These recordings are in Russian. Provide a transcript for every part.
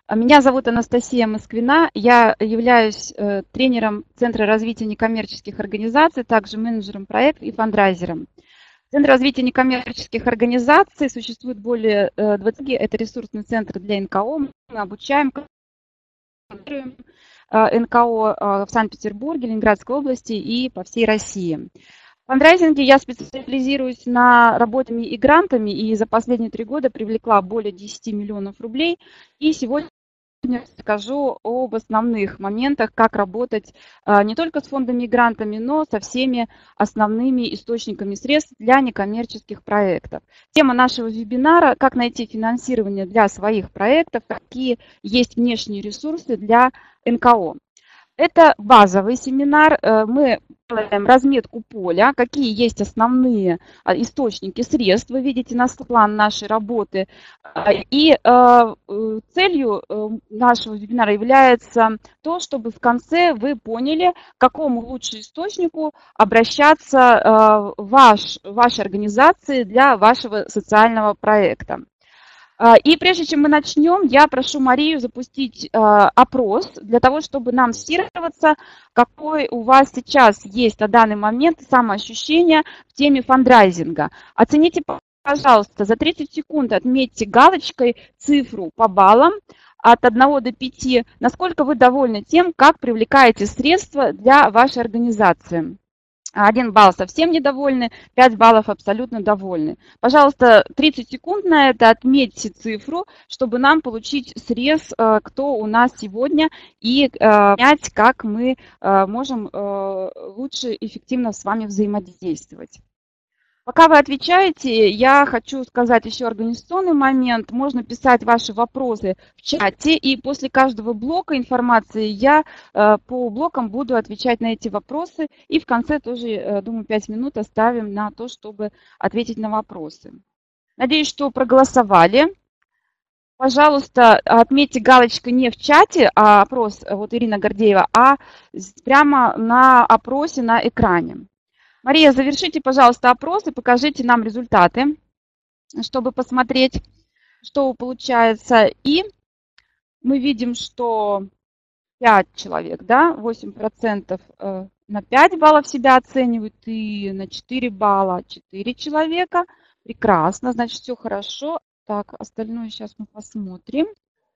Меня зовут Анастасия Москвина. Я являюсь тренером Центра развития некоммерческих организаций, также менеджером проектов и фандрайзером. Центр развития некоммерческих организаций существует более 20. Это ресурсный центр для НКО. Мы обучаем, консультируем НКО в Санкт-Петербурге, Ленинградской области и по всей России. В фандрайзинге я специализируюсь на работе и грантами, и за последние 3 года привлекла более 10 миллионов рублей. И сегодня расскажу об основных моментах, как работать не только с фондами и грантами, но со всеми основными источниками средств для некоммерческих проектов. Тема нашего вебинара – как найти финансирование для своих проектов, какие есть внешние ресурсы для НКО. Это базовый семинар. Мы делаем разметку поля, какие есть основные источники средств. Вы видите план нашей работы. И целью нашего вебинара является то, чтобы в конце вы поняли, к какому лучше источнику обращаться вашей организации для вашего социального проекта. И прежде чем мы начнем, я прошу Марию запустить опрос для того, чтобы нам стирироваться, какой у вас сейчас есть на данный момент самоощущение в теме фандрайзинга. Оцените, пожалуйста, за 30 секунд отметьте галочкой цифру по баллам от 1 до 5, насколько вы довольны тем, как привлекаете средства для вашей организации. 1 балл совсем недовольны, 5 баллов абсолютно довольны. Пожалуйста, 30 секунд на это, отметьте цифру, чтобы нам получить срез, кто у нас сегодня, и понять, как мы можем лучше и эффективно с вами взаимодействовать. Пока вы отвечаете, я хочу сказать еще организационный момент. Можно писать ваши вопросы в чате, и после каждого блока информации я по блокам буду отвечать на эти вопросы. И в конце тоже, думаю, 5 минут оставим на то, чтобы ответить на вопросы. Надеюсь, что проголосовали. Пожалуйста, отметьте галочкой не в чате, а опрос, вот Ирина Гордеева, а прямо на опросе на экране. Мария, завершите, пожалуйста, опрос и покажите нам результаты, чтобы посмотреть, что получается. И мы видим, что 5 человек, да, 8% на 5 баллов себя оценивают, и на 4 балла 4 человека. Прекрасно, значит, все хорошо. Так, остальное сейчас мы посмотрим.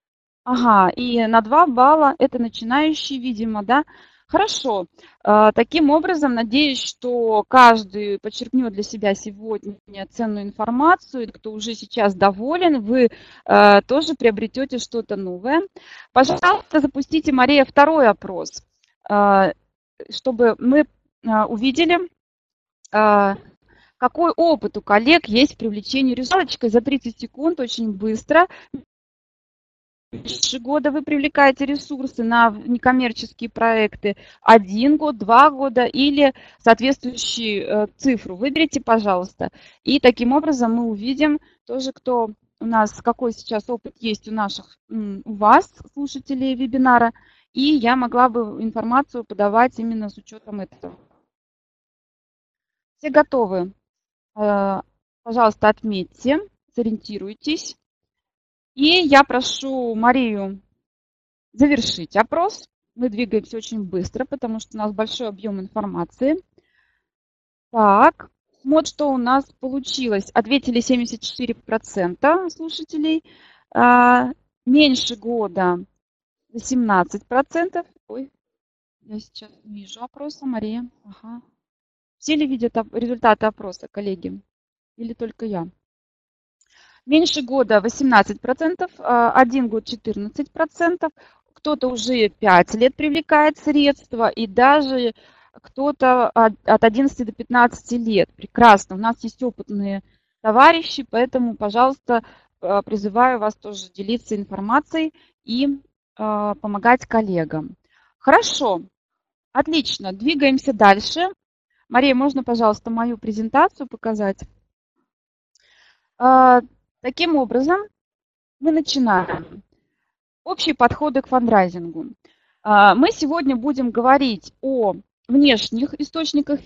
Ага, и на 2 балла это начинающие, видимо, да. Хорошо. Таким образом, надеюсь, что каждый подчеркнет для себя сегодня ценную информацию. Кто уже сейчас доволен, вы тоже приобретете что-то новое. Пожалуйста, запустите, Мария, второй опрос, чтобы мы увидели, какой опыт у коллег есть в привлечении ресурсов. За 30 секунд, очень быстро. Меньше года вы привлекаете ресурсы на некоммерческие проекты, 1 год, 2 года или соответствующую цифру. Выберите, пожалуйста. И таким образом мы увидим тоже, кто у нас, какой сейчас опыт есть у вас, слушателей вебинара. И я могла бы информацию подавать именно с учетом этого. Все готовы? Пожалуйста, отметьте, сориентируйтесь. И я прошу Марию завершить опрос. Мы двигаемся очень быстро, потому что у нас большой объем информации. Так, вот что у нас получилось. Ответили 74% слушателей. Меньше года 18%. Ой, я сейчас вижу опроса, Мария. Ага. Все ли видят результаты опроса, коллеги? Или только я? Меньше года 18%, 1 год 14%, кто-то уже 5 лет привлекает средства, и даже кто-то от 11 до 15 лет. Прекрасно, у нас есть опытные товарищи, поэтому, пожалуйста, призываю вас тоже делиться информацией и помогать коллегам. Хорошо, отлично, двигаемся дальше. Мария, можно, пожалуйста, мою презентацию показать? Таким образом, мы начинаем. Общие подходы к фандрайзингу. Мы сегодня будем говорить о внешних источниках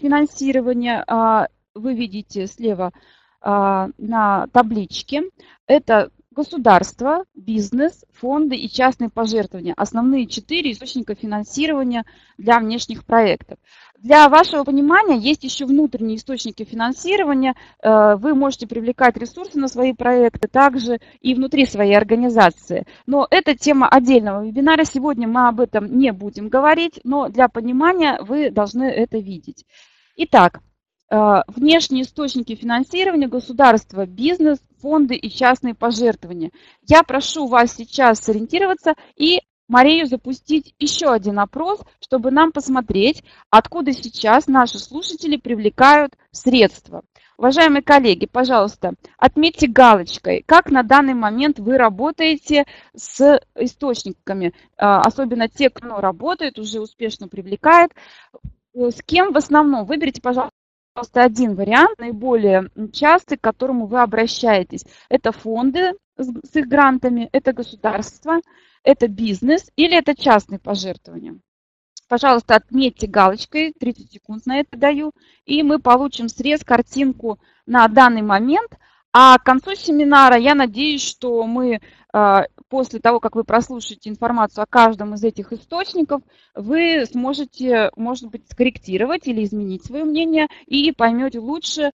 финансирования. Вы видите слева на табличке. Это государство, бизнес, фонды и частные пожертвования. Основные 4 источника финансирования для внешних проектов. Для вашего понимания есть еще внутренние источники финансирования. Вы можете привлекать ресурсы на свои проекты также и внутри своей организации. Но это тема отдельного вебинара. Сегодня мы об этом не будем говорить, но для понимания вы должны это видеть. Итак, внешние источники финансирования, государство, бизнес, фонды и частные пожертвования. Я прошу вас сейчас сориентироваться и Марию запустить еще один опрос, чтобы нам посмотреть, откуда сейчас наши слушатели привлекают средства. Уважаемые коллеги, пожалуйста, отметьте галочкой, как на данный момент вы работаете с источниками, особенно те, кто работает, уже успешно привлекает. С кем в основном? Выберите, пожалуйста, один вариант, наиболее частый, к которому вы обращаетесь. Это фонды с их грантами, это государство, это бизнес или это частные пожертвования. Пожалуйста, отметьте галочкой, 30 секунд на это даю, и мы получим срез, картинку на данный момент. А к концу семинара я надеюсь, что мы после того, как вы прослушаете информацию о каждом из этих источников, вы сможете, может быть, скорректировать или изменить свое мнение и поймете лучше.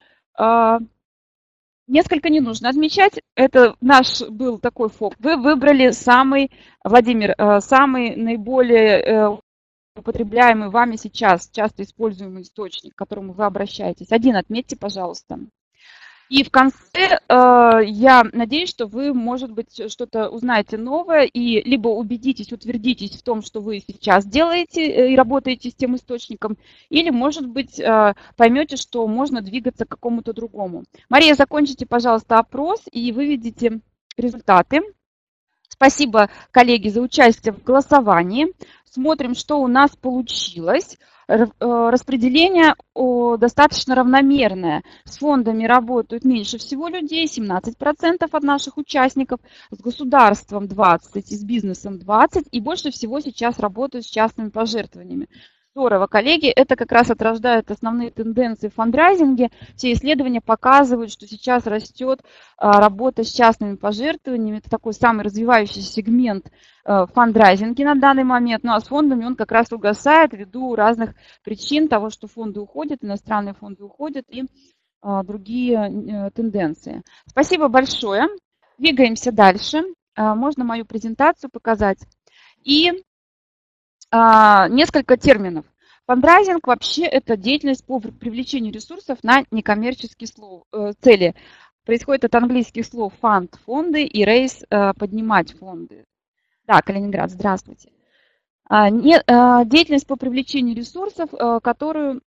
Несколько не нужно отмечать. Это наш был такой фокус. Вы выбрали самый, Владимир, самый наиболее употребляемый вами сейчас, часто используемый источник, к которому вы обращаетесь. Один отметьте, пожалуйста. И в конце я надеюсь, что вы, может быть, что-то узнаете новое и либо убедитесь, утвердитесь в том, что вы сейчас делаете и работаете с тем источником, или, может быть, поймете, что можно двигаться к какому-то другому. Мария, закончите, пожалуйста, опрос и выведите результаты. Спасибо, коллеги, за участие в голосовании. Смотрим, что у нас получилось. Распределение достаточно равномерное. С фондами работают меньше всего людей, 17% от наших участников, с государством 20%, и с бизнесом 20%, и больше всего сейчас работают с частными пожертвованиями. Здорово, коллеги, это как раз отражает основные тенденции в фандрайзинге. Все исследования показывают, что сейчас растет работа с частными пожертвованиями. Это такой самый развивающийся сегмент в фандрайзинге на данный момент. Ну а с фондами он как раз угасает ввиду разных причин того, что фонды уходят, иностранные фонды уходят и другие тенденции. Спасибо большое. Двигаемся дальше. Можно мою презентацию показать. И несколько терминов. Фандрайзинг вообще это деятельность по привлечению ресурсов на некоммерческие цели. Происходит от английских слов fund – фонды и raise – поднимать фонды. Да, Калининград, здравствуйте. Деятельность по привлечению ресурсов, которую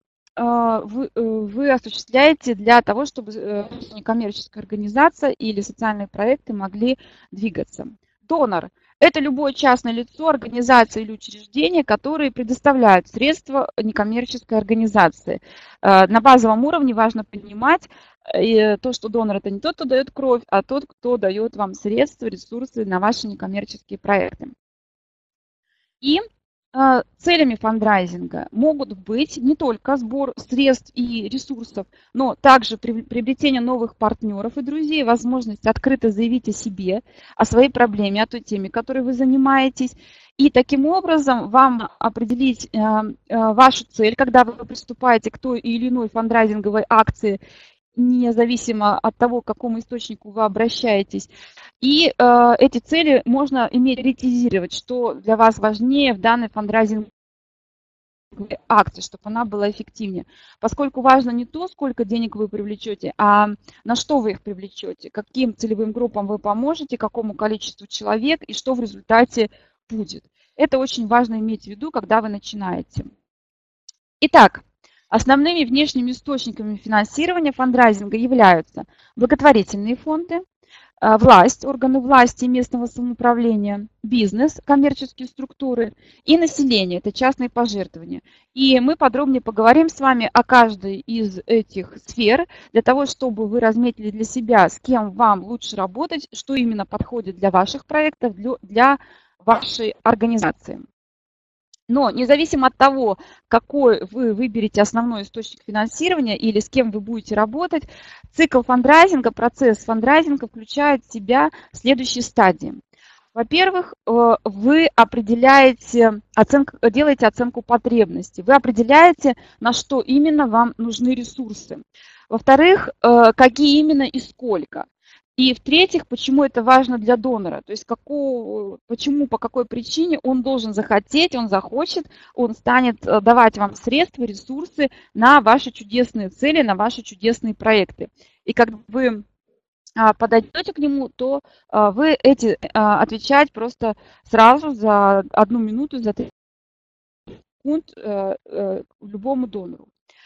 вы осуществляете для того, чтобы некоммерческая организация или социальные проекты могли двигаться. Донор – это любое частное лицо, организация или учреждение, которые предоставляют средства некоммерческой организации. На базовом уровне важно понимать то, что донор – это не тот, кто дает кровь, а тот, кто дает вам средства, ресурсы на ваши некоммерческие проекты. И целями фандрайзинга могут быть не только сбор средств и ресурсов, но также приобретение новых партнеров и друзей, возможность открыто заявить о себе, о своей проблеме, о той теме, которой вы занимаетесь. И таким образом вам определить вашу цель, когда вы приступаете к той или иной фандрайзинговой акции, независимо от того, к какому источнику вы обращаетесь. И эти цели можно приоритизировать, что для вас важнее в данной фандрайзинговой акции, чтобы она была эффективнее. Поскольку важно не то, сколько денег вы привлечете, а на что вы их привлечете, каким целевым группам вы поможете, какому количеству человек и что в результате будет. Это очень важно иметь в виду, когда вы начинаете. Итак, основными внешними источниками финансирования фандрайзинга являются благотворительные фонды, власть, органы власти и местного самоуправления, бизнес, коммерческие структуры и население, это частные пожертвования. И мы подробнее поговорим с вами о каждой из этих сфер, для того, чтобы вы разметили для себя, с кем вам лучше работать, что именно подходит для ваших проектов, для вашей организации. Но независимо от того, какой вы выберете основной источник финансирования или с кем вы будете работать, цикл фандрайзинга, процесс фандрайзинга включает в себя следующие стадии. Во-первых, вы делаете оценку потребностей, вы определяете, на что именно вам нужны ресурсы. Во-вторых, какие именно и сколько. И в-третьих, почему это важно для донора, то есть почему, по какой причине он должен захотеть, он захочет, он станет давать вам средства, ресурсы на ваши чудесные цели, на ваши чудесные проекты. И как вы подойдете к нему, то вы отвечать просто сразу за 1 минуту, за 30 секунд любому донору.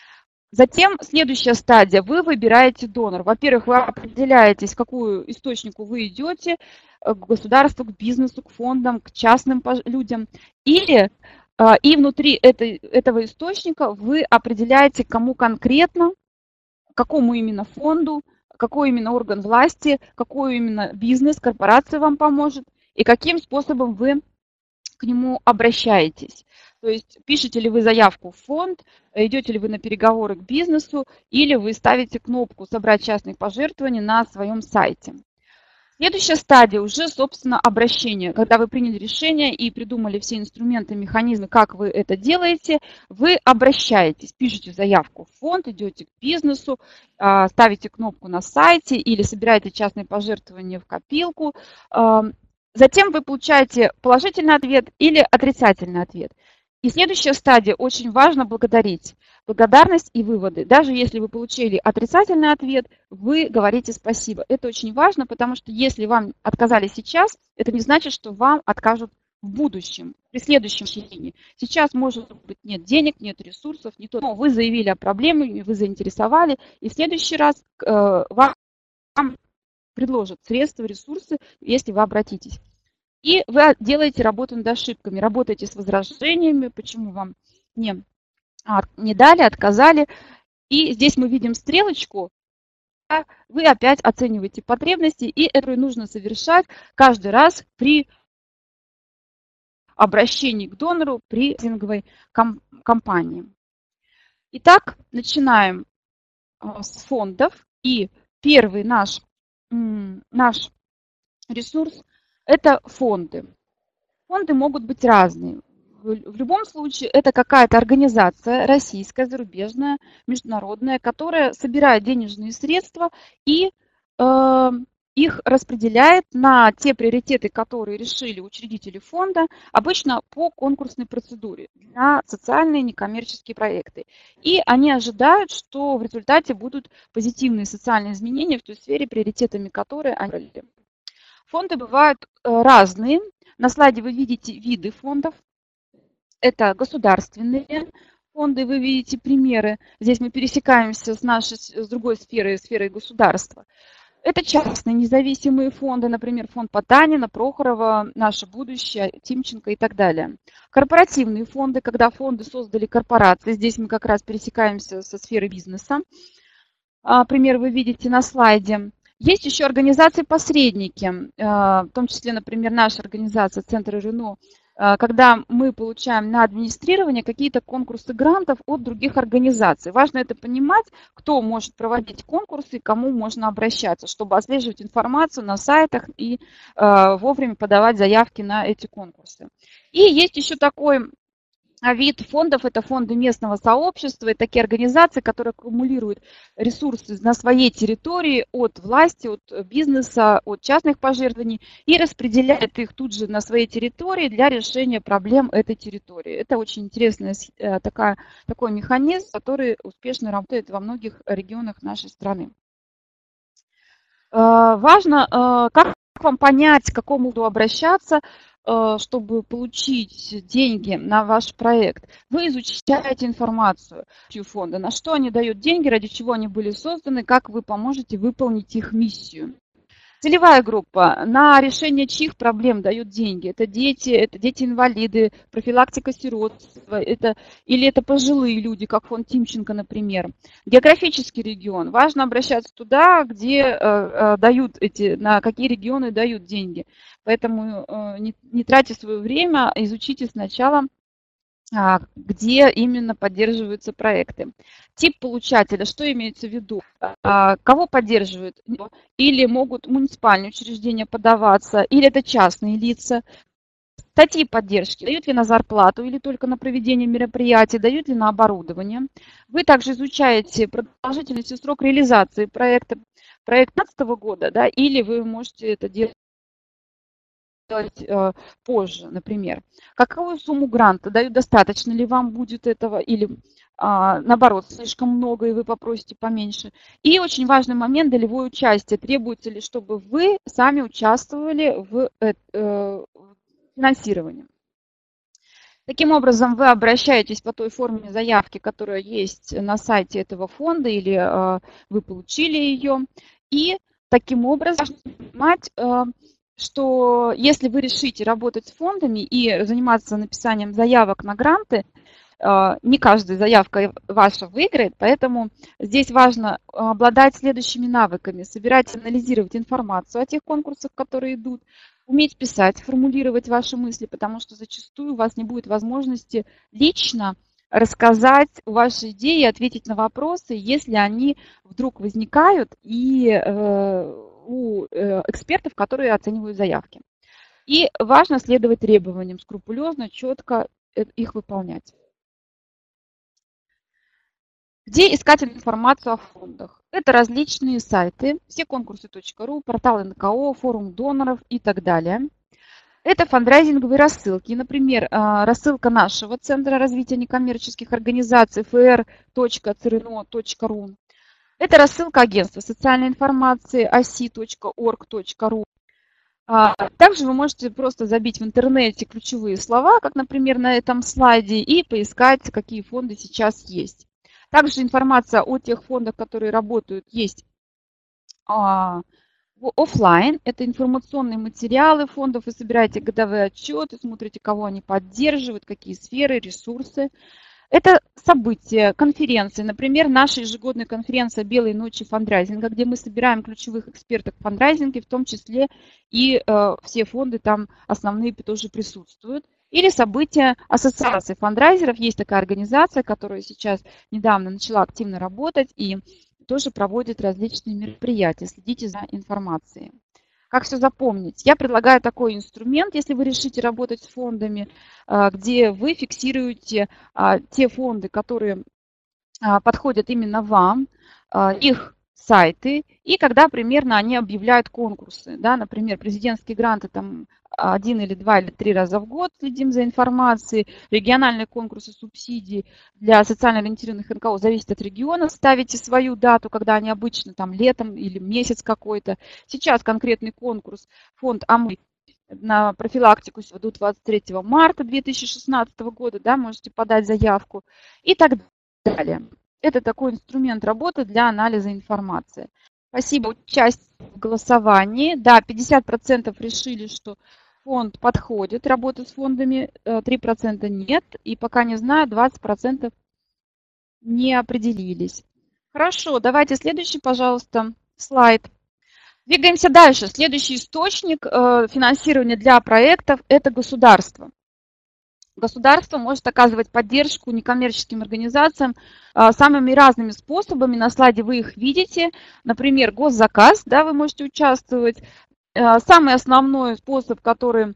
Затем следующая стадия. Вы выбираете донора. Во-первых, вы определяетесь, к какому источнику вы идете, к государству, к бизнесу, к фондам, к частным людям. И внутри этого источника вы определяете, кому конкретно, какому именно фонду, какой именно орган власти, какой именно бизнес, корпорация вам поможет и каким способом вы к нему обращаетесь. То есть пишете ли вы заявку в фонд, идете ли вы на переговоры к бизнесу, или вы ставите кнопку «Собрать частные пожертвования» на своем сайте. Следующая стадия уже, собственно, обращение. Когда вы приняли решение и придумали все инструменты, механизмы, как вы это делаете, вы обращаетесь, пишете заявку в фонд, идете к бизнесу, ставите кнопку на сайте или собираете частные пожертвования в копилку. Затем вы получаете положительный ответ или отрицательный ответ. И следующая стадия, очень важно благодарить. Благодарность и выводы. Даже если вы получили отрицательный ответ, вы говорите спасибо. Это очень важно, потому что если вам отказали сейчас, это не значит, что вам откажут в будущем, при следующем обращении. Сейчас, может быть, нет денег, нет ресурсов, не то, но вы заявили о проблеме, вы заинтересовали, и в следующий раз вам предложат средства, ресурсы, если вы обратитесь. И вы делаете работу над ошибками, работаете с возражениями, почему вам не дали, отказали. И здесь мы видим стрелочку, вы опять оцениваете потребности, и это нужно совершать каждый раз при обращении к донору при фандрайзинговой кампании. Итак, начинаем с фондов. И первый наш ресурс – это фонды. Фонды могут быть разные. В любом случае, это какая-то организация российская, зарубежная, международная, которая собирает денежные средства и их распределяет на те приоритеты, которые решили учредители фонда, обычно по конкурсной процедуре на социальные некоммерческие проекты. И они ожидают, что в результате будут позитивные социальные изменения в той сфере, приоритетами которой они выбрали. Фонды бывают разные. На слайде вы видите виды фондов. Это государственные фонды, вы видите примеры. Здесь мы пересекаемся с другой сферой государства. Это частные независимые фонды, например, фонд Потанина, Прохорова, «Наше будущее», Тимченко и так далее. Корпоративные фонды, когда фонды создали корпорации. Здесь мы как раз пересекаемся со сферой бизнеса. Пример вы видите на слайде. Есть еще организации-посредники, в том числе, например, наша организация «Центр Рено», когда мы получаем на администрирование какие-то конкурсы грантов от других организаций. Важно это понимать, кто может проводить конкурсы, кому можно обращаться, чтобы отслеживать информацию на сайтах и вовремя подавать заявки на эти конкурсы. И есть еще такой вид фондов – это фонды местного сообщества, это такие организации, которые аккумулируют ресурсы на своей территории от власти, от бизнеса, от частных пожертвований и распределяют их тут же на своей территории для решения проблем этой территории. Это очень интересный такой механизм, который успешно работает во многих регионах нашей страны. Важно, как вам понять, к какому обращаться, чтобы получить деньги на ваш проект. Вы изучаете информацию фонда, на что они дают деньги, ради чего они были созданы, как вы поможете выполнить их миссию. Целевая группа, на решение чьих проблем дают деньги? Это дети-инвалиды, профилактика сиротства, или это пожилые люди, как фонд Тимченко, например. Географический регион. Важно обращаться туда, где на какие регионы дают деньги. Поэтому не тратьте свое время, изучите сначала где именно поддерживаются проекты. Тип получателя, что имеется в виду? Кого поддерживают? Или могут муниципальные учреждения подаваться, или это частные лица. Статьи поддержки. Дают ли на зарплату или только на проведение мероприятий, дают ли на оборудование. Вы также изучаете продолжительность и срок реализации проекта 2015 года, да, или вы можете это делать позже, например. Какую сумму гранта дают, достаточно ли вам будет этого, или наоборот, слишком много, и вы попросите поменьше. И очень важный момент, долевое участие. Требуется ли, чтобы вы сами участвовали в финансировании. Таким образом, вы обращаетесь по той форме заявки, которая есть на сайте этого фонда, или вы получили ее. И таким образом понимать, что если вы решите работать с фондами и заниматься написанием заявок на гранты, не каждая заявка ваша выиграет, поэтому здесь важно обладать следующими навыками: собирать, анализировать информацию о тех конкурсах, которые идут, уметь писать, формулировать ваши мысли, потому что зачастую у вас не будет возможности лично рассказать ваши идеи, ответить на вопросы, если они вдруг возникают и у экспертов, которые оценивают заявки. И важно следовать требованиям, скрупулезно, четко их выполнять. Где искать информацию о фондах? Это различные сайты, все конкурсы.ру, портал НКО, форум доноров и так далее. Это фандрайзинговые рассылки. Например, рассылка нашего Центра развития некоммерческих организаций fr.crno.ru. Это рассылка агентства социальной информации osi.org.ru. Также вы можете просто забить в интернете ключевые слова, как, например, на этом слайде, и поискать, какие фонды сейчас есть. Также информация о тех фондах, которые работают, есть офлайн. Это информационные материалы фондов. Вы собираете годовые отчеты, смотрите, кого они поддерживают, какие сферы, ресурсы. Это события, конференции. Например, наша ежегодная конференция «Белые ночи фандрайзинга», где мы собираем ключевых экспертов в фандрайзинге, в том числе и все фонды там основные тоже присутствуют. Или события ассоциации фандрайзеров. Есть такая организация, которая сейчас недавно начала активно работать и тоже проводит различные мероприятия. Следите за информацией. Как все запомнить? Я предлагаю такой инструмент, если вы решите работать с фондами, где вы фиксируете те фонды, которые подходят именно вам, их сайты, и когда примерно они объявляют конкурсы. Да, например, президентские гранты там 1 или 2 или 3 раза в год следим за информацией, региональные конкурсы субсидий для социально ориентированных НКО зависит от региона, ставите свою дату, когда они обычно там летом или месяц какой-то. Сейчас конкретный конкурс фонд АМЫ на профилактику до 23 марта 2016 года, да, можете подать заявку и так далее. Это такой инструмент работы для анализа информации. Спасибо. Участие в голосовании. Да, 50% решили, что фонд подходит, работать с фондами, 3% нет. И пока не знаю, 20% не определились. Хорошо, давайте следующий, пожалуйста, слайд. Двигаемся дальше. Следующий источник финансирования для проектов – это государство. Государство может оказывать поддержку некоммерческим организациям самыми разными способами. На слайде вы их видите. Например, госзаказ, да, вы можете участвовать. Самый основной способ, который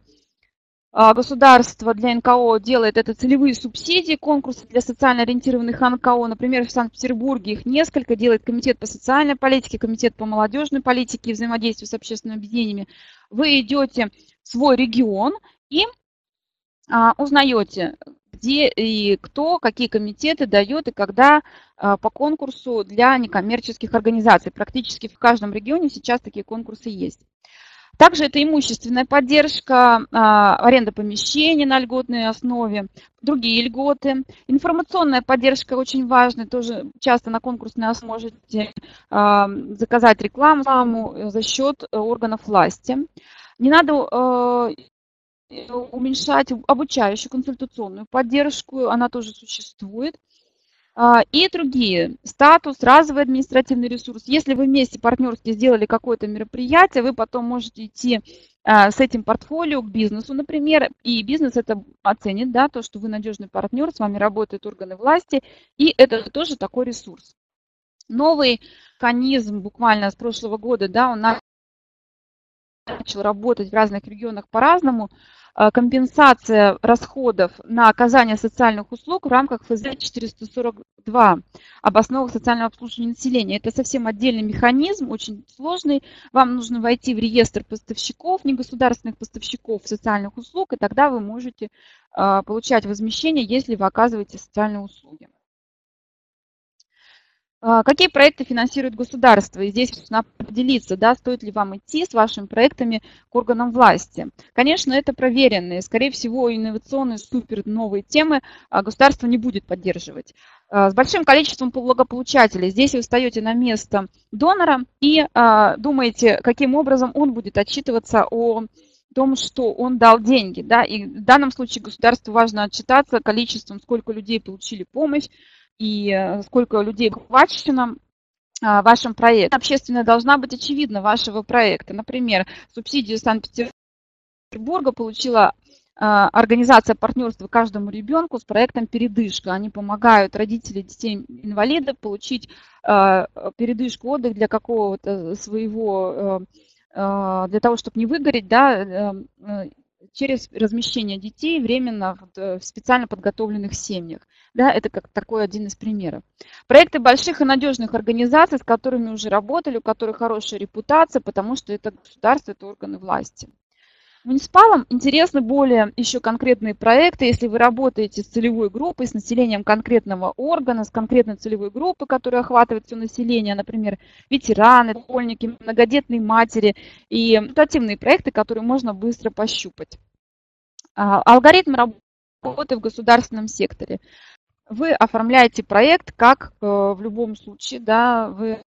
государство для НКО делает, это целевые субсидии, конкурсы для социально ориентированных НКО. Например, в Санкт-Петербурге их несколько. Делает Комитет по социальной политике, Комитет по молодежной политике и взаимодействию с общественными объединениями. Вы идете в свой регион и узнаете, где и кто, какие комитеты дает и когда по конкурсу для некоммерческих организаций. Практически в каждом регионе сейчас такие конкурсы есть. Также это имущественная поддержка, аренда помещений на льготной основе, другие льготы. Информационная поддержка очень важна, тоже часто на конкурсной основе можете заказать рекламу за счет органов власти. Не надо уменьшать обучающую консультационную поддержку, она тоже существует. И другие. Статус, разовый административный ресурс. Если вы вместе партнерски сделали какое-то мероприятие, вы потом можете идти с этим портфолио к бизнесу, например, и бизнес это оценит, да, то, что вы надежный партнер, с вами работают органы власти, и это тоже такой ресурс. Новый механизм буквально с прошлого года, да, он начал работать в разных регионах по-разному. Компенсация расходов на оказание социальных услуг в рамках ФЗ-442 об основах социального обслуживания населения. Это совсем отдельный механизм, очень сложный. Вам нужно войти в реестр поставщиков, негосударственных поставщиков социальных услуг, и тогда вы можете получать возмещение, если вы оказываете социальные услуги. Какие проекты финансирует государство? И здесь нужно определиться, да, стоит ли вам идти с вашими проектами к органам власти. Конечно, это проверенные, скорее всего, инновационные, супер новые темы государство не будет поддерживать. С большим количеством благополучателей. Здесь вы встаете на место донора и думаете, каким образом он будет отчитываться о том, что он дал деньги. Да? И в данном случае государству важно отчитаться количеством, сколько людей получили помощь, и сколько людей охвачено вашим проектом. Общественная должна быть очевидна вашего проекта. Например, субсидию Санкт-Петербурга получила организация партнерства каждому ребенку с проектом «Передышка». Они помогают родителям детей-инвалидов получить передышку, отдых для какого-то своего, для того, чтобы не выгореть, да, через размещение детей временно в специально подготовленных семьях. Да, это как такой один из примеров. Проекты больших и надежных организаций, с которыми уже работали, у которых хорошая репутация, потому что это государство, это органы власти. Муниципалам интересны более еще конкретные проекты, если вы работаете с целевой группой, с населением конкретного органа, с конкретной целевой группы, которая охватывает все население, например, ветераны, школьники, многодетные матери и результативные проекты, которые можно быстро пощупать. Алгоритм работы в государственном секторе. Вы оформляете проект, как в любом случае, да, вы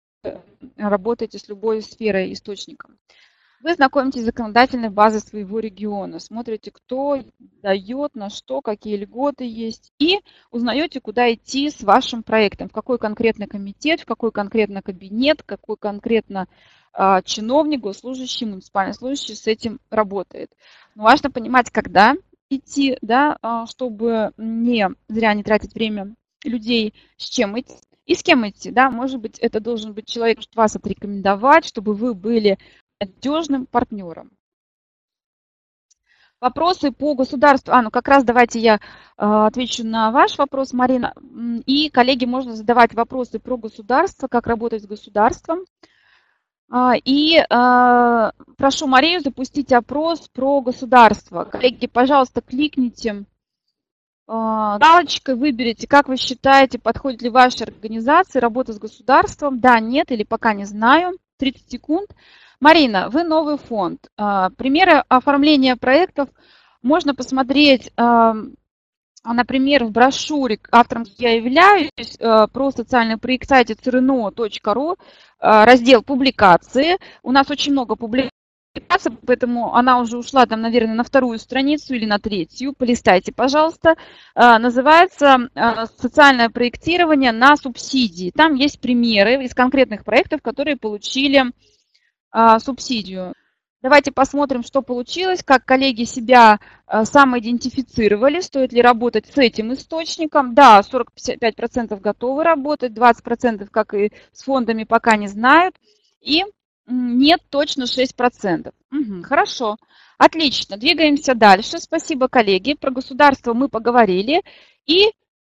работаете с любой сферой, источником. Вы знакомитесь с законодательной базой своего региона, смотрите, кто дает, на что, какие льготы есть, и узнаете, куда идти с вашим проектом, в какой конкретно комитет, в какой конкретно кабинет, какой конкретно чиновник, госслужащий, муниципальный служащий с этим работает. Но важно понимать, когда идти, да, чтобы не зря не тратить время людей, с чем идти и с кем идти. Да? Может быть, это должен быть человек, чтобы вас отрекомендовать, чтобы вы были надежным партнером. Вопросы по государству. Ну как раз давайте я отвечу на ваш вопрос, Марина. И, коллеги, можно задавать вопросы про государство, как работать с государством. И прошу Марию запустить опрос про государство. Коллеги, пожалуйста, кликните галочкой, выберите, как вы считаете, подходит ли вашей организации работа с государством. Да, нет или пока не знаю. 30 секунд. Марина, вы новый фонд. Примеры оформления проектов можно посмотреть, например, в брошюре, автором я являюсь, про социальный проект сайте crno.ru, раздел «Публикации». У нас очень много публикаций, поэтому она уже ушла, там, наверное, на вторую страницу или на третью. Полистайте, пожалуйста. Называется «Социальное проектирование на субсидии». Там есть примеры из конкретных проектов, которые получили субсидию. Давайте посмотрим, что получилось, как коллеги себя самоидентифицировали, стоит ли работать с этим источником. Да, 45% готовы работать, 20%, как и с фондами, пока не знают. И нет, точно 6%. Угу, хорошо, отлично, двигаемся дальше. Спасибо, коллеги. Про государство мы поговорили. И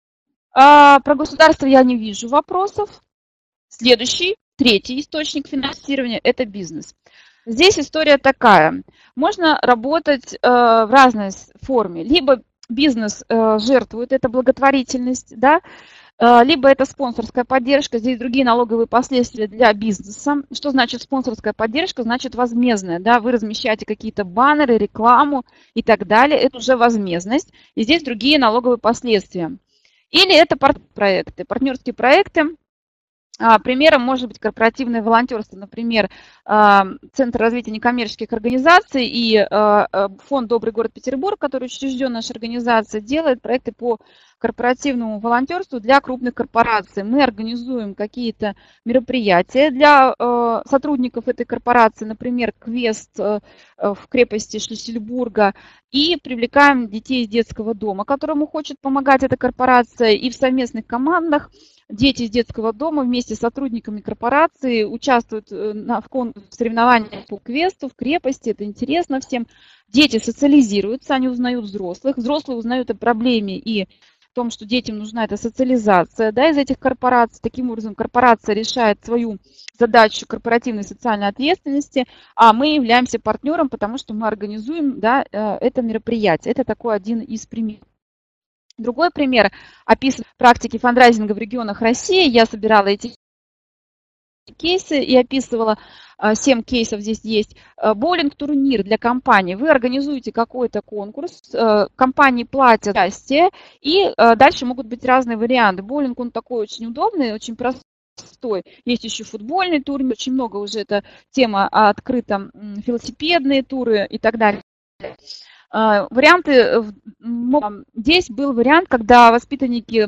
про государство я не вижу вопросов. Следующий. Третий источник финансирования – это бизнес. Здесь история такая. Можно работать в разной форме. Либо бизнес жертвует, это благотворительность, да, либо это спонсорская поддержка. Здесь другие налоговые последствия для бизнеса. Что значит спонсорская поддержка? Значит возмездная. Да? Вы размещаете какие-то баннеры, рекламу и так далее. Это уже возмездность. И здесь другие налоговые последствия. Или это проекты, партнерские проекты. Примером может быть корпоративное волонтерство, например, Центр развития некоммерческих организаций и фонд «Добрый город Петербург», который учрежден нашей организацией, делает проекты по корпоративному волонтерству для крупных корпораций. Мы организуем какие-то мероприятия для сотрудников этой корпорации, например, квест в крепости Шлиссельбурга, и привлекаем детей из детского дома, которому хочет помогать эта корпорация, и в совместных командах дети из детского дома вместе с сотрудниками корпорации участвуют в соревнованиях по квесту в крепости. Это интересно всем. Дети социализируются, они узнают взрослых, взрослые узнают о проблеме и о том, что детям нужна эта социализация, да, из этих корпораций. Таким образом, корпорация решает свою задачу корпоративной социальной ответственности, а мы являемся партнером, потому что мы организуем, да, это мероприятие. Это такой один из примеров. Другой пример описывает практики фандрайзинга в регионах России. Я собирала эти кейсы и описывала, 7 кейсов здесь есть. Боулинг-турнир для компании. Вы организуете какой-то конкурс, компании платят участие, и дальше могут быть разные варианты. Боулинг, он такой очень удобный, очень простой. Есть еще футбольный турнир, очень много уже эта тема открыта, велосипедные туры и так далее. Варианты, здесь был вариант, когда воспитанники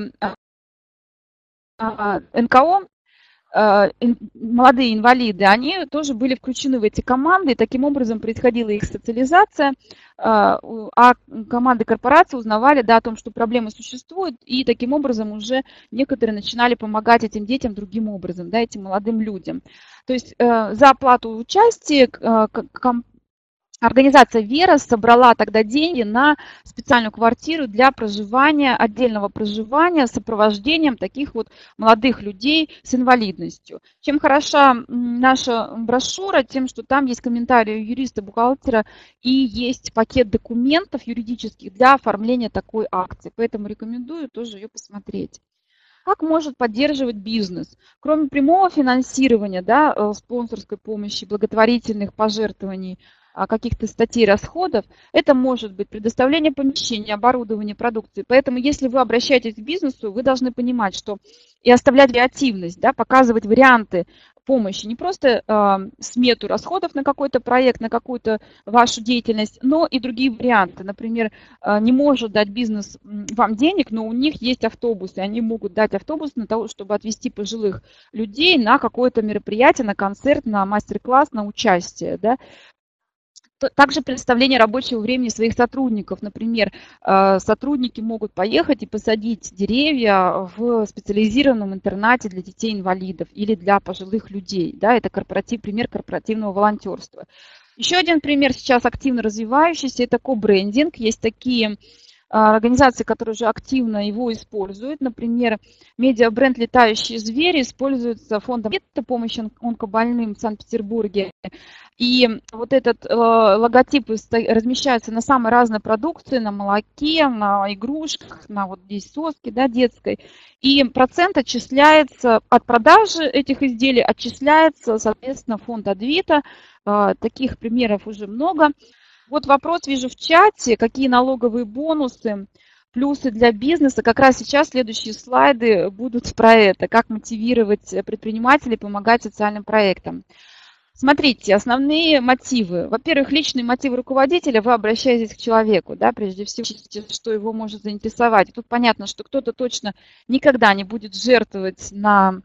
НКО, молодые инвалиды, они тоже были включены в эти команды, и таким образом происходила их социализация, а команды корпорации узнавали, да, о том, что проблемы существуют, и таким образом уже некоторые начинали помогать этим детям другим образом, да, этим молодым людям. То есть за оплату участия организация «Вера» собрала тогда деньги на специальную квартиру для проживания, отдельного проживания с сопровождением таких вот молодых людей с инвалидностью. Чем хороша наша брошюра? Тем, что там есть комментарии юриста, бухгалтера и есть пакет документов юридических для оформления такой акции. Поэтому рекомендую тоже ее посмотреть. Как может поддерживать бизнес? Кроме прямого финансирования, да, спонсорской помощи, благотворительных пожертвований, каких-то статей расходов, это может быть предоставление помещения, оборудования, продукции. Поэтому, если вы обращаетесь к бизнесу, вы должны понимать, что и оставлять вариативность, да, показывать варианты помощи, не просто смету расходов на какой-то проект, на какую-то вашу деятельность, но и другие варианты. Например, не может дать бизнес вам денег, но у них есть автобусы, они могут дать автобус для того, чтобы отвезти пожилых людей на какое-то мероприятие, на концерт, на мастер-класс, на участие, да. Также предоставление рабочего времени своих сотрудников. Например, сотрудники могут поехать и посадить деревья в специализированном интернате для детей-инвалидов или для пожилых людей. Да, это пример корпоративного волонтерства. Еще один пример сейчас активно развивающийся – это кобрендинг. Есть такие организации, которые уже активно его используют. Например, медиабренд «Летающие звери» используется фондом помощи онкобольным в Санкт-Петербурге. И вот этот логотип размещается на самой разной продукции, на молоке, на игрушках, на вот здесь соске, да, детской. И процент отчисляется от продажи этих изделий, отчисляется, соответственно, фонд Адвита. Таких примеров уже много. Вот вопрос вижу в чате, какие налоговые бонусы, плюсы для бизнеса. Как раз сейчас следующие слайды будут про это, как мотивировать предпринимателей помогать социальным проектам. Смотрите, основные мотивы. Во-первых, личные мотивы руководителя, вы обращаетесь к человеку, да, прежде всего, что его может заинтересовать. Тут понятно, что кто-то точно никогда не будет жертвовать на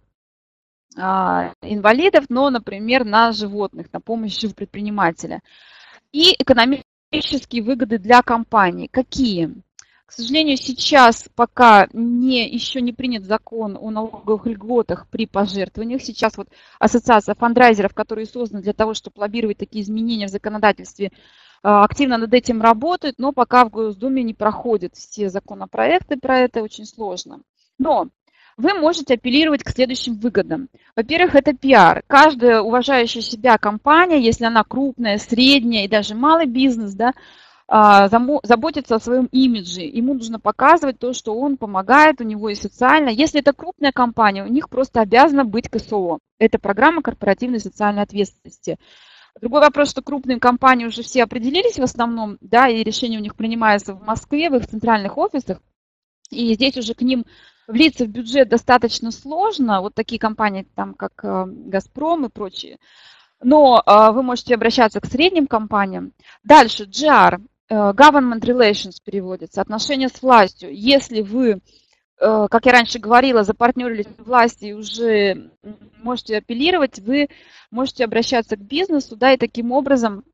инвалидов, но, например, на животных, на помощь предпринимателя. И экономические выгоды для компании. Какие? К сожалению, сейчас пока еще не принят закон о налоговых льготах при пожертвованиях. Сейчас вот ассоциация фандрайзеров, которые созданы для того, чтобы лоббировать такие изменения в законодательстве, активно над этим работают, но пока в Госдуме не проходят все законопроекты про это, очень сложно. Но вы можете апеллировать к следующим выгодам. Во-первых, это пиар. Каждая уважающая себя компания, если она крупная, средняя и даже малый бизнес, да, заботится о своем имидже. Ему нужно показывать то, что он помогает, у него и социально. Если это крупная компания, у них просто обязана быть КСО. Это программа корпоративной социальной ответственности. Другой вопрос, что крупные компании уже все определились в основном, да, и решения у них принимаются в Москве, в их центральных офисах. И здесь уже к ним влиться в бюджет достаточно сложно, вот такие компании, там, как «Газпром» и прочие. Но вы можете обращаться к средним компаниям. Дальше, GR, Government Relations переводится, отношения с властью. Если вы как я раньше говорила, запартнерились в власти и уже можете апеллировать, вы можете обращаться к бизнесу, да, и таким образом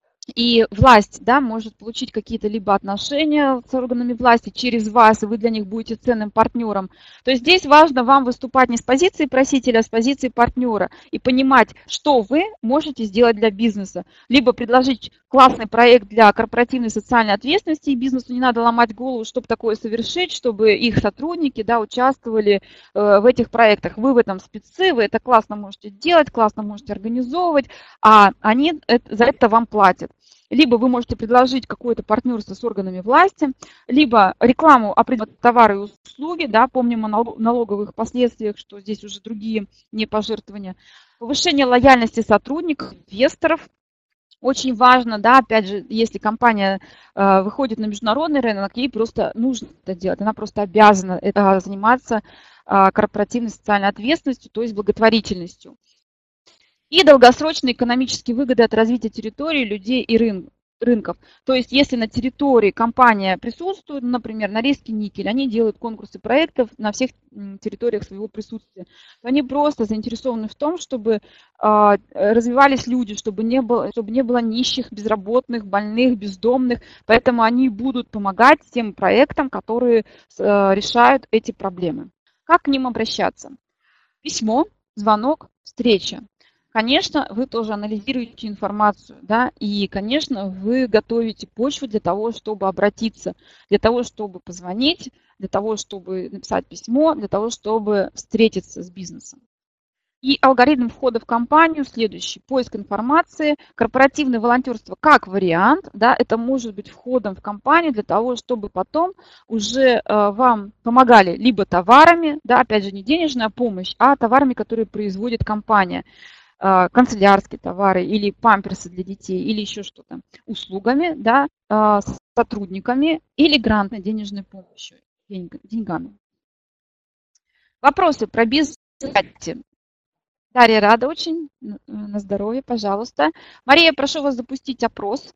и власть, да, может получить какие-то либо отношения с органами власти через вас, и вы для них будете ценным партнером. То есть здесь важно вам выступать не с позиции просителя, а с позиции партнера и понимать, что вы можете сделать для бизнеса. Либо предложить классный проект для корпоративной социальной ответственности, и бизнесу не надо ломать голову, чтобы такое совершить, чтобы их сотрудники, да, участвовали в этих проектах. Вы в этом спецы, вы это классно можете делать, классно можете организовывать, а они за это вам платят. Либо вы можете предложить какое-то партнерство с органами власти, либо рекламу определенных товаров и услуги, да, помним о налоговых последствиях, что здесь уже другие не пожертвования. Повышение лояльности сотрудников, инвесторов. Очень важно, да, опять же, если компания выходит на международный рынок, ей просто нужно это делать, она просто обязана заниматься корпоративной социальной ответственностью, то есть благотворительностью. И долгосрочные экономические выгоды от развития территории, людей и рынков. То есть если на территории компания присутствует, например, на Норильске никель, они делают конкурсы проектов на всех территориях своего присутствия, то они просто заинтересованы в том, чтобы развивались люди, чтобы не было нищих, безработных, больных, бездомных. Поэтому они будут помогать тем проектам, которые решают эти проблемы. Как к ним обращаться? Письмо, звонок, встреча. Конечно, вы тоже анализируете информацию, да, и, конечно, вы готовите почву для того, чтобы обратиться, для того, чтобы позвонить, для того, чтобы написать письмо, для того, чтобы встретиться с бизнесом. И алгоритм входа в компанию следующий. Поиск информации, корпоративное волонтерство как вариант, да, это может быть входом в компанию для того, чтобы потом уже вам помогали либо товарами, да, опять же не денежная помощь, а товарами, которые производит компания, канцелярские товары или памперсы для детей или еще что-то, услугами, да, с сотрудниками или грантной денежной помощью, деньгами. Вопросы про бизнес. Дарья, рада очень. На здоровье, пожалуйста. Мария, прошу вас запустить опрос.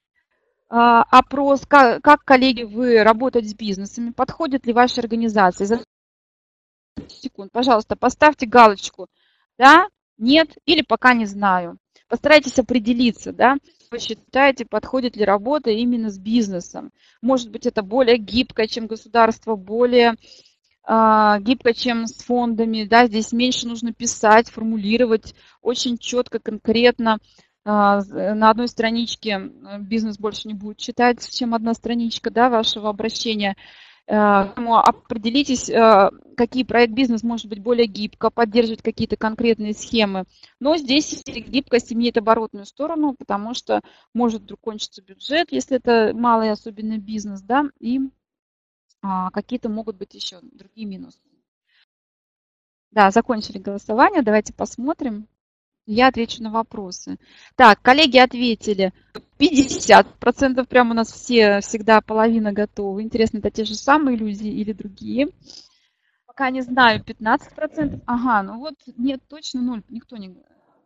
Опрос, как, коллеги, вы работаете с бизнесами, подходит ли ваша организация? За секунд, пожалуйста, поставьте галочку «да», «нет» или «пока не знаю». Постарайтесь определиться, да, вы считаете, подходит ли работа именно с бизнесом. Может быть, это более гибкое, чем государство, более гибко, чем с фондами, да, здесь меньше нужно писать, формулировать, очень четко, конкретно. На одной страничке бизнес больше не будет читать, чем одна страничка, да, вашего обращения. Поэтому определитесь, какие проект бизнес может быть более гибко, поддерживать какие-то конкретные схемы. Но здесь гибкость имеет оборотную сторону, потому что может вдруг кончиться бюджет, если это малый особенно бизнес, да, и какие-то могут быть еще другие минусы. Да, закончили голосование. Давайте посмотрим. Я отвечу на вопросы. Так, коллеги ответили. 50%, прямо у нас все всегда половина готовы. Интересно, это те же самые люди или другие? Пока не знаю, 15%. Ага, ну вот нет, точно 0. Никто не...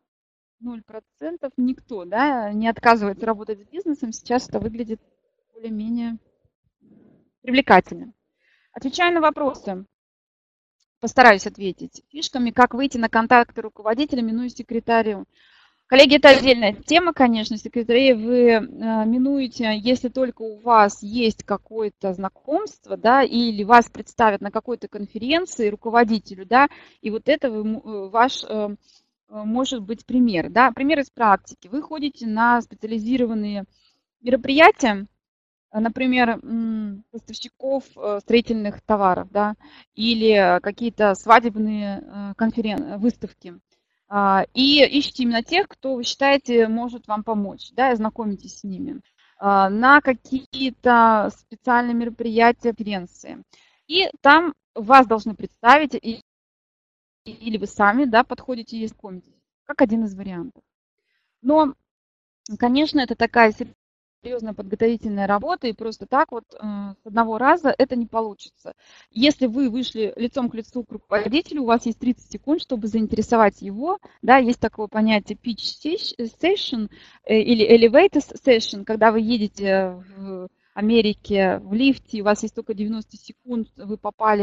0% никто, да, не отказывается работать с бизнесом. Сейчас это выглядит более-менее привлекательно. Отвечаю на вопросы. Постараюсь ответить. Фишками, как выйти на контакты руководителя, минуя секретарю. Коллеги, это отдельная тема, конечно. Секретарей вы минуете, если только у вас есть какое-то знакомство, да, или вас представят на какой-то конференции руководителю, да, и вот это ваш может быть пример, да. Пример из практики. Вы ходите на специализированные мероприятия, например, поставщиков строительных товаров, да, или какие-то свадебные выставки. И ищите именно тех, кто вы считаете может вам помочь, да, и знакомитесь с ними. На какие-то специальные мероприятия, конференции. И там вас должны представить, или вы сами, да, подходите и знакомитесь, как один из вариантов. Но, конечно, это такая серьезная подготовительная работа, и просто так вот с одного раза это не получится. Если вы вышли лицом к лицу к руководителю, у вас есть 30 секунд, чтобы заинтересовать его. Да, есть такое понятие pitch session или elevator session, когда вы едете в Америке в лифте, у вас есть только 90 секунд, вы попали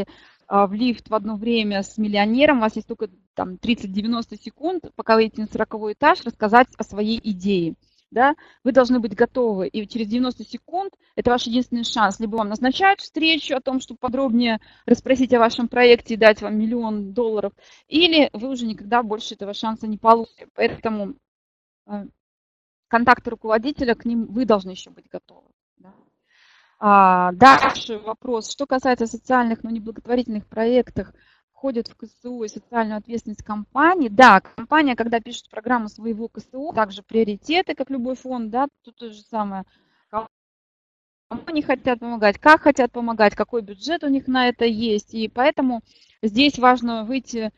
в лифт в одно время с миллионером, у вас есть только там 30-90 секунд, пока вы едете на 40-й этаж, рассказать о своей идее. Да? Вы должны быть готовы, и через 90 секунд это ваш единственный шанс. Либо вам назначают встречу о том, чтобы подробнее расспросить о вашем проекте и дать вам $1 миллион, или вы уже никогда больше этого шанса не получите. Поэтому контакты руководителя, к ним вы должны еще быть готовы. Да? Дальше вопрос. Что касается социальных, но не благотворительных проектов, входят в КСУ и социальную ответственность компании. Да, компания, когда пишет программу своего КСУ, также приоритеты, как любой фонд, да, тут то же самое. Кому они хотят помогать, как хотят помогать, какой бюджет у них на это есть. И поэтому здесь важно выйти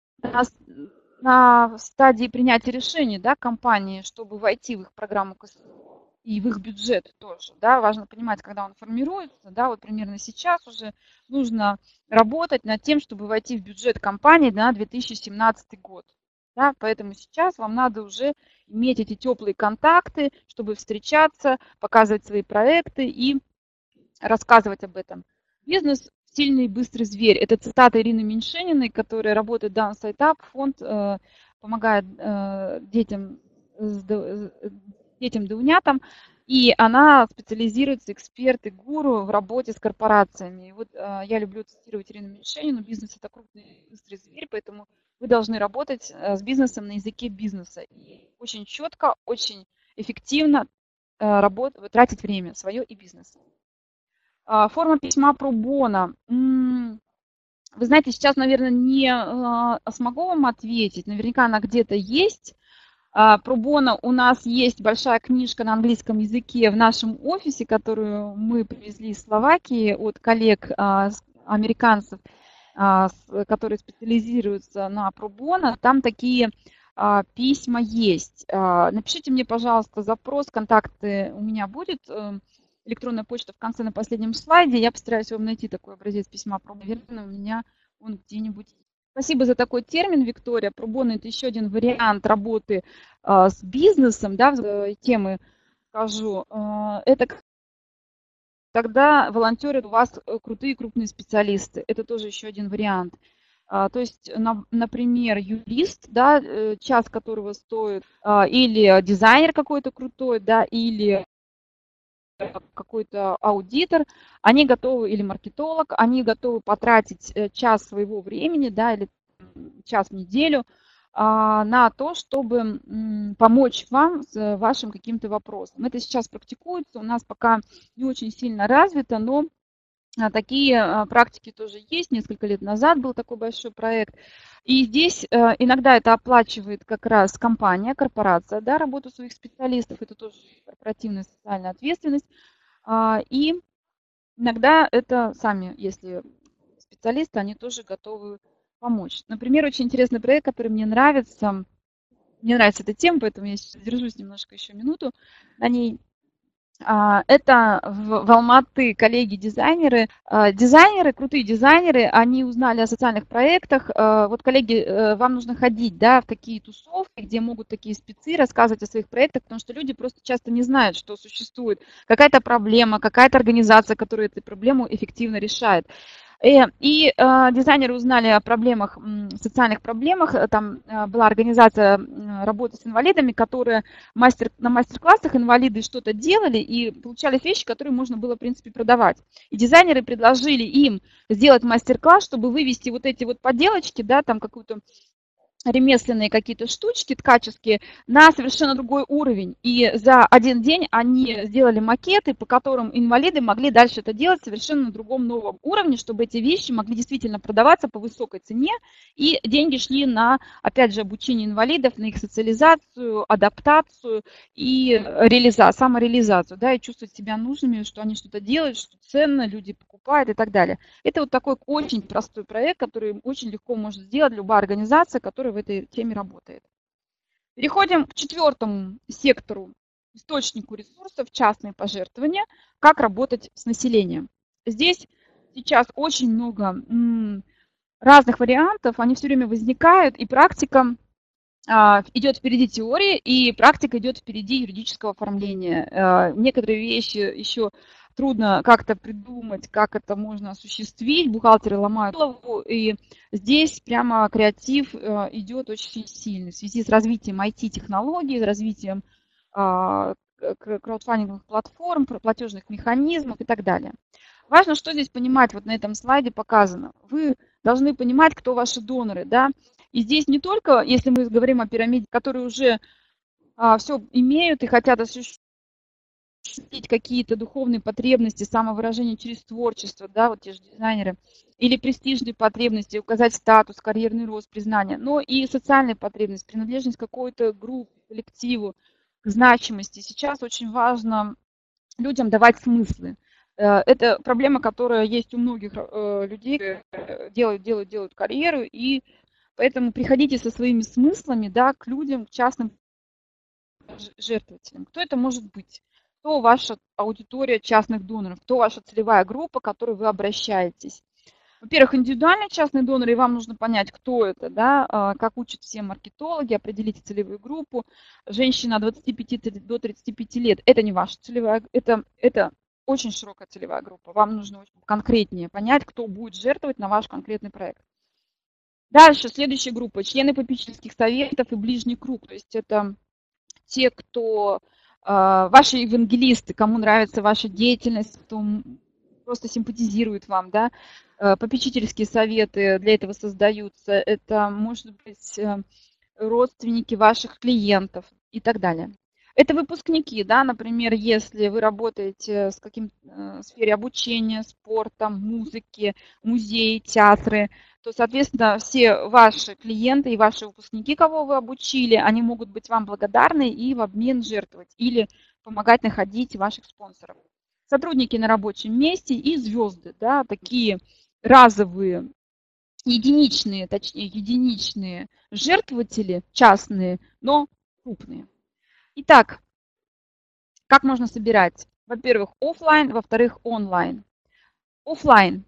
на стадии принятия решений, да, компании, чтобы войти в их программу КСУ и в их бюджет тоже. Да, важно понимать, когда он формируется. Да, вот примерно сейчас уже нужно работать над тем, чтобы войти в бюджет компании на 2017 год. Да, поэтому сейчас вам надо уже иметь эти теплые контакты, чтобы встречаться, показывать свои проекты и рассказывать об этом. Бизнес – сильный и быстрый зверь. Это цитата Ирины Меньшениной, которая работает в Downside Up. Фонд помогает детям, даунятам, и она специализируется, эксперт и гуру в работе с корпорациями. И вот я люблю цитировать Ирину Меньшенину. Бизнес – это крупный и быстрый зверь, поэтому вы должны работать с бизнесом на языке бизнеса. И очень четко, очень эффективно тратить время свое и бизнес. Форма письма про бона. Вы знаете, сейчас, наверное, не смогу вам ответить. Наверняка она где-то есть. Про бона у нас есть большая книжка на английском языке в нашем офисе, которую мы привезли из Словакии от коллег американцев, которые специализируются на про бона. Там такие письма есть. Напишите мне, пожалуйста, запрос, контакты у меня будет. Электронная почта в конце на последнем слайде. Я постараюсь вам найти такой образец письма про бона. Наверное, у меня он где-нибудь. Спасибо за такой термин, Виктория. Про бона – это еще один вариант работы с бизнесом. Да, темы скажу. Это когда волонтеры у вас крутые крупные специалисты. Это тоже еще один вариант. То есть, например, юрист, да, час которого стоит, или дизайнер какой-то крутой, да, или какой-то аудитор, они готовы, или маркетолог, они готовы потратить час своего времени, да, или час в неделю на то, чтобы помочь вам с вашим каким-то вопросом. Это сейчас практикуется, у нас пока не очень сильно развито, но такие практики тоже есть. Несколько лет назад был такой большой проект. И здесь иногда это оплачивает как раз компания, корпорация, да, работу своих специалистов. Это тоже корпоративная социальная ответственность. И иногда это сами, если специалисты, они тоже готовы помочь. Например, очень интересный проект, который мне нравится. Мне нравится эта тема, поэтому я сейчас держусь немножко еще минуту на ней. Это в Алматы коллеги-дизайнеры. Дизайнеры, крутые дизайнеры, они узнали о социальных проектах. Вот, коллеги, вам нужно ходить, да, в такие тусовки, где могут такие спецы рассказывать о своих проектах, потому что люди просто часто не знают, что существует какая-то проблема, какая-то организация, которая эту проблему эффективно решает. И дизайнеры узнали о проблемах, социальных проблемах. Там была организация работы с инвалидами, которые на мастер-классах инвалиды что-то делали и получались вещи, которые можно было, в принципе, продавать. И дизайнеры предложили им сделать мастер-класс, чтобы вывести вот эти вот поделочки, да, там какую-то ремесленные какие-то штучки ткаческие на совершенно другой уровень. И за один день они сделали макеты, по которым инвалиды могли дальше это делать совершенно на другом новом уровне, чтобы эти вещи могли действительно продаваться по высокой цене. И деньги шли на, опять же, обучение инвалидов, на их социализацию, адаптацию и самореализацию, да, и чувствовать себя нужными, что они что-то делают, что ценно, люди покупают и так далее. Это вот такой очень простой проект, который очень легко может сделать любая организация, которая в этой теме работает. Переходим к четвертому сектору, источнику ресурсов, частные пожертвования, как работать с населением. Здесь сейчас очень много разных вариантов, они все время возникают, и практика идет впереди теории, и практика идет впереди юридического оформления. Некоторые вещи еще трудно как-то придумать, как это можно осуществить, бухгалтеры ломают голову, и здесь прямо креатив идет очень сильный в связи с развитием IT-технологий, развитием краудфандинговых платформ, платежных механизмов и так далее. Важно, что здесь понимать, вот на этом слайде показано. Вы должны понимать, кто ваши доноры, да, и здесь не только, если мы говорим о пирамиде, которые уже все имеют и хотят осуществить какие-то духовные потребности, самовыражение через творчество, да, вот те же дизайнеры, или престижные потребности, указать статус, карьерный рост, признание, но и социальные потребности, принадлежность к какой-то группе, коллективу, к значимости. Сейчас очень важно людям давать смыслы. Это проблема, которая есть у многих людей, делают карьеру, и поэтому приходите со своими смыслами, да, к людям, к частным жертвователям. Кто это может быть? Кто ваша аудитория частных доноров? Кто ваша целевая группа, к которой вы обращаетесь? Во-первых, индивидуальные частные доноры, и вам нужно понять, кто это, да, как учат все маркетологи, определите целевую группу. Женщина от 25 до 35 лет – это не ваша целевая, это очень широкая целевая группа. Вам нужно очень конкретнее понять, кто будет жертвовать на ваш конкретный проект. Дальше, следующая группа – члены попечительских советов и ближний круг. То есть это те, кто ваши евангелисты, кому нравится ваша деятельность, кто просто симпатизирует вам, да, попечительские советы для этого создаются, это, может быть, родственники ваших клиентов и так далее. Это выпускники, да, например, если вы работаете с каким-то сфере обучения, спорта, музыки, музеи, театры, то, соответственно, все ваши клиенты и ваши выпускники, кого вы обучили, они могут быть вам благодарны и в обмен жертвовать или помогать находить ваших спонсоров. Сотрудники на рабочем месте и звезды, да, такие разовые, единичные, точнее, единичные жертвователи, частные, но крупные. Итак, как можно собирать? Во-первых, офлайн, во-вторых, онлайн. Офлайн.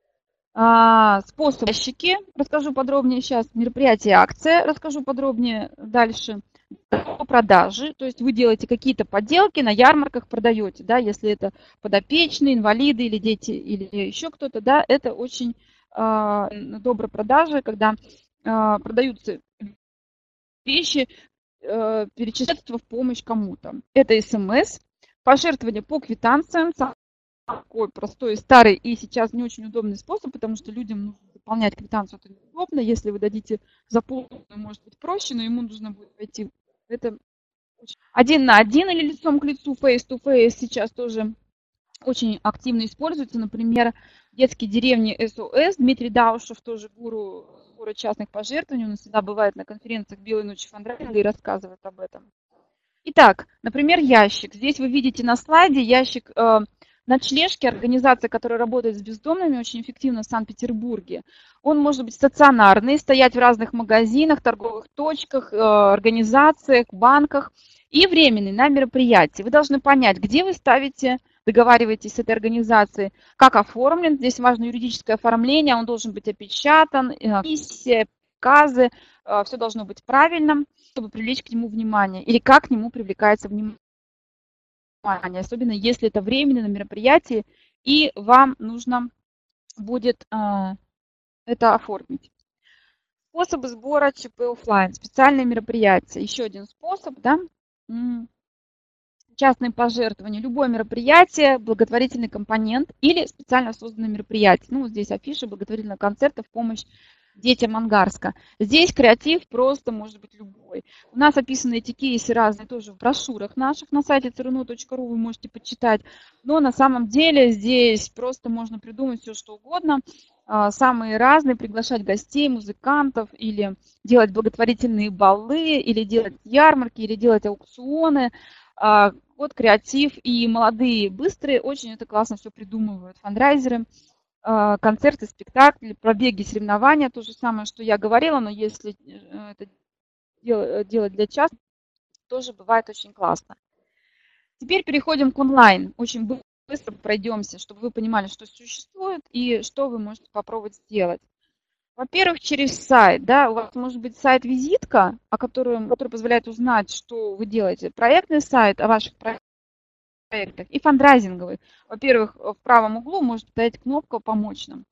Способ ящики, расскажу подробнее сейчас, мероприятие, акция, расскажу подробнее дальше. Продажи, то есть вы делаете какие-то подделки, на ярмарках продаете, да, если это подопечные, инвалиды или дети, или еще кто-то, да, это очень добрая продажа, когда продаются вещи, перечисляются в помощь кому-то. Это СМС, пожертвование по квитанциям, такой простой, старый и сейчас не очень удобный способ, потому что людям нужно заполнять квитанцию, это неудобно. Если вы дадите заполненную, может быть проще, но ему нужно будет пойти. Это один на один или лицом к лицу, face-to-face сейчас тоже очень активно используется. Например, детские деревни СОС. Дмитрий Даушев, тоже гуру частных пожертвований. Он всегда бывает на конференциях «Белой ночи фандрайзинга» и рассказывает об этом. Итак, например, ящик. Здесь вы видите на слайде ящик ночлежки, организация, которая работает с бездомными очень эффективно в Санкт-Петербурге. Он может быть стационарный, стоять в разных магазинах, торговых точках, организациях, банках, и временный на мероприятии. Вы должны понять, где вы ставите, договариваетесь с этой организацией, как оформлен. Здесь важно юридическое оформление, он должен быть опечатан, комиссия, приказы, все должно быть правильным, чтобы привлечь к нему внимание, или как к нему привлекается внимание, особенно если это временно на мероприятии, и вам нужно будет это оформить. Способы сбора ЧП офлайн, специальные мероприятия. Еще один способ, да, частные пожертвования, любое мероприятие, благотворительный компонент или специально созданное мероприятие. Ну, здесь афиша благотворительного концерта в помощь детям Ангарска. Здесь креатив просто может быть любой. У нас описаны эти кейсы разные тоже в брошюрах наших на сайте crno.ru, вы можете почитать. Но на самом деле здесь просто можно придумать все, что угодно. Самые разные, приглашать гостей, музыкантов, или делать благотворительные балы, или делать ярмарки, или делать аукционы. Вот креатив, и молодые, быстрые, очень это классно все придумывают. Фандрайзеры, концерты, спектакли, пробеги, соревнования, то же самое, что я говорила, но если это делать для часа, тоже бывает очень классно. Теперь переходим к онлайн. Очень быстро пройдемся, чтобы вы понимали, что существует и что вы можете попробовать сделать. Во-первых, через сайт. Да, у вас может быть сайт-визитка, который позволяет узнать, что вы делаете. Проектный сайт о ваших проектах проектах, и фандрайзинговых. Во-первых, в правом углу может стоять кнопка «Помочь нам».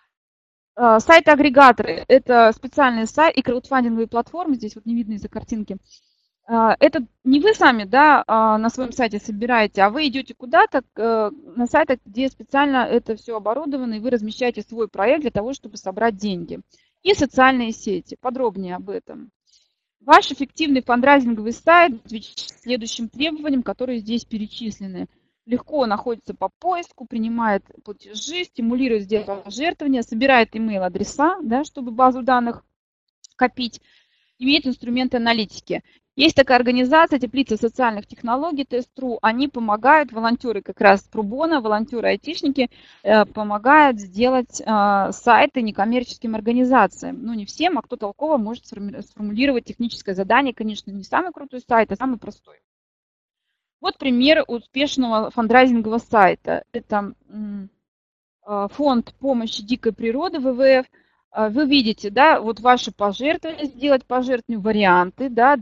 Сайты-агрегаторы– это специальные сайты и краудфандинговые платформы, здесь вот не видно из-за картинки. Это не вы сами, да, на своем сайте собираете, а вы идете куда-то на сайтах, где специально это все оборудовано, и вы размещаете свой проект для того, чтобы собрать деньги. И социальные сети. Подробнее об этом. Ваш эффективный фандрайзинговый сайт отвечает следующим требованиям, которые здесь перечислены. Легко находится по поиску, принимает платежи, стимулирует сделать пожертвования, собирает email-адреса, да, чтобы базу данных копить, имеет инструменты аналитики. Есть такая организация «Теплица социальных технологий» Тест.ру. Они помогают, волонтеры как раз пробона, волонтеры-айтишники помогают сделать сайты некоммерческим организациям. Ну, не всем, а кто толково может сформулировать техническое задание. Конечно, не самый крутой сайт, а самый простой. Вот пример успешного фандрайзингового сайта. Это фонд помощи дикой природы ВВФ. Вы видите, да, вот ваши пожертвования, сделать пожертвования, варианты, да,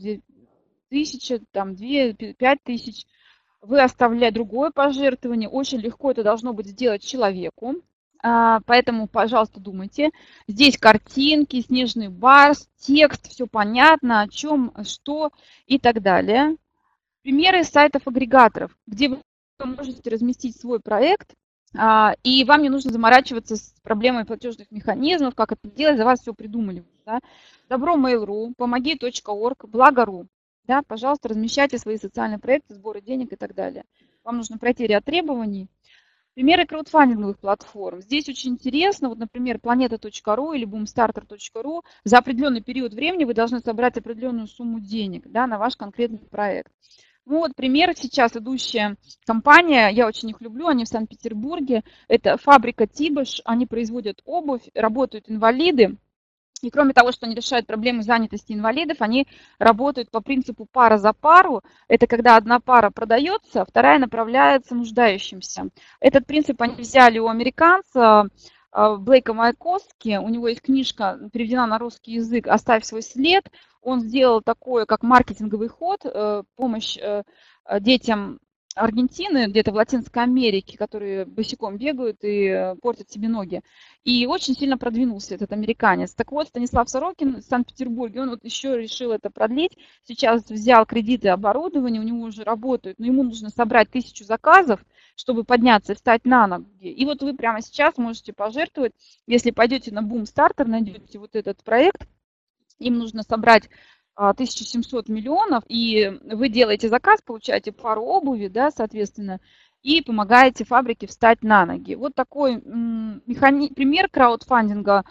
2000, там, 5000. Вы оставляете другое пожертвование. Очень легко это должно быть сделать человеку. Поэтому, пожалуйста, думайте. Здесь картинки, снежный барс, текст, все понятно, о чем, что и так далее. Примеры сайтов-агрегаторов, где вы можете разместить свой проект, и вам не нужно заморачиваться с проблемой платежных механизмов, как это делать, за вас все придумали. Да? Добро.mail.ru, помоги.орг, благо.ру. Да, пожалуйста, размещайте свои социальные проекты, сборы денег и так далее. Вам нужно пройти ряд требований. Примеры краудфандинговых платформ. Здесь очень интересно, вот, например, planeta.ru или boomstarter.ru. За определенный период времени вы должны собрать определенную сумму денег, да, на ваш конкретный проект. Ну вот пример, сейчас идущая компания, я очень их люблю, они в Санкт-Петербурге, это фабрика Тибаш, они производят обувь, работают инвалиды, и кроме того, что они решают проблемы занятости инвалидов, они работают по принципу пара за пару, это когда одна пара продается, а вторая направляется нуждающимся. Этот принцип они взяли у американца Блейка Майкоски, у него есть книжка, переведена на русский язык «Оставь свой след». Он сделал такое, как маркетинговый ход, помощь детям Аргентины, где-то в Латинской Америке, которые босиком бегают и портят себе ноги. И очень сильно продвинулся этот американец. Так вот, Станислав Сорокин в Санкт-Петербурге, он вот еще решил это продлить. Сейчас взял кредиты оборудования, у него уже работают, но ему нужно собрать 1000 заказов, чтобы подняться и встать на ноги. И вот вы прямо сейчас можете пожертвовать, если пойдете на Boomstarter, найдете вот этот проект, им нужно собрать 1700 миллионов, и вы делаете заказ, получаете пару обуви, да, соответственно, и помогаете фабрике встать на ноги. Вот такой пример краудфандинга